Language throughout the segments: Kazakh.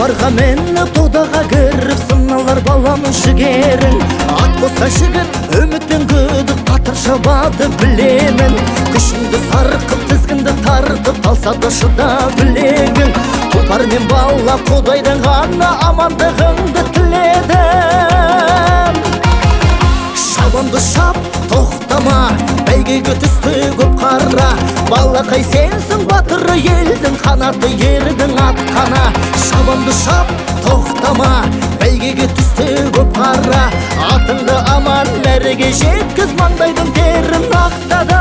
тұлпарға мені додаға кіріп сыналар баланың жігерін. Ат болса жігіт үміт пен күдік қатыр шабады білемін. Күшіңді сарқып тізгінді тартып талса да шыда білегін. Тұлпар мен бала құдайдан ғана амандығыңды тіледім. Шабанды шап, тоқтама, бәйгеге түсті көп қара. Балақай сенсің батыры елдің қанаты ердің атқана. Шабанды шап, тоқтама, бәйгеге түсті көп қара. Атыңды аман мәреге жеткіз, маңдайдың терін ақтада.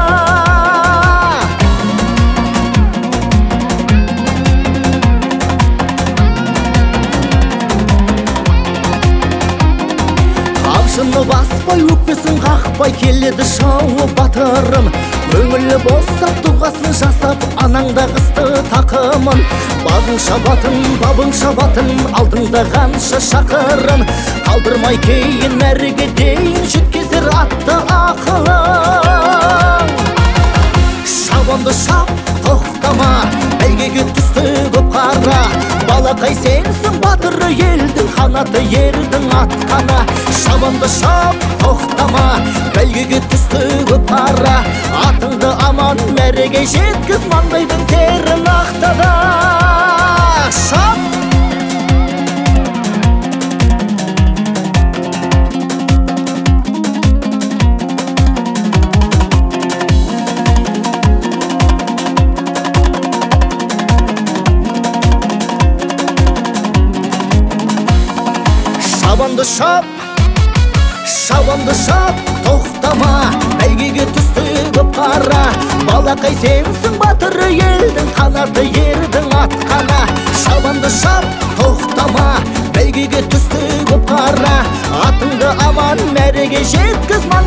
Қамшыны баспай, өкпесін қақпай келеді шауып батырым. Көңілі босап, дұғасын жасап, анаңда қысты тақымын. Бабың шабатын, алдыңда қанша шақырым. Қалдырмай кейін мәреге дейін жеткізер атты ақылың. Шабанды шап, тоқтама, бәйгеге түсті көп қара. Балақай сенсің батыры елдің қанаты ердің атқана. Шабанды шап, тоқтама, бәйгеге түсті көп қара. Атыңды аман мәреге жеткіз, маңдайдың терін ақтада. Шап! Шабанды шап, шабанды шап, тоқтама, бәйгеге түсті көп қара. Балақай сенсің батыры елдің қанаты ердің атқана. Шабанды шап, тоқтама, бәйгеге түсті көп қара. Атыңды аман мәреге жеткіз.